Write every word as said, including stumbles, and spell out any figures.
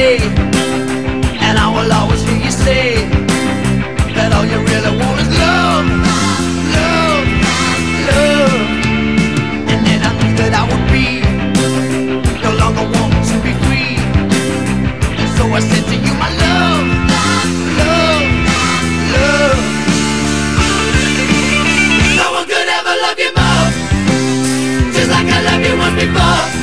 day, and I will always hear you say that all you really want is love, love, love. And then I knew that I would be no longer wanting to be free, and so I said to you, my love, love, love. No one could ever love you more, just like I loved you once before.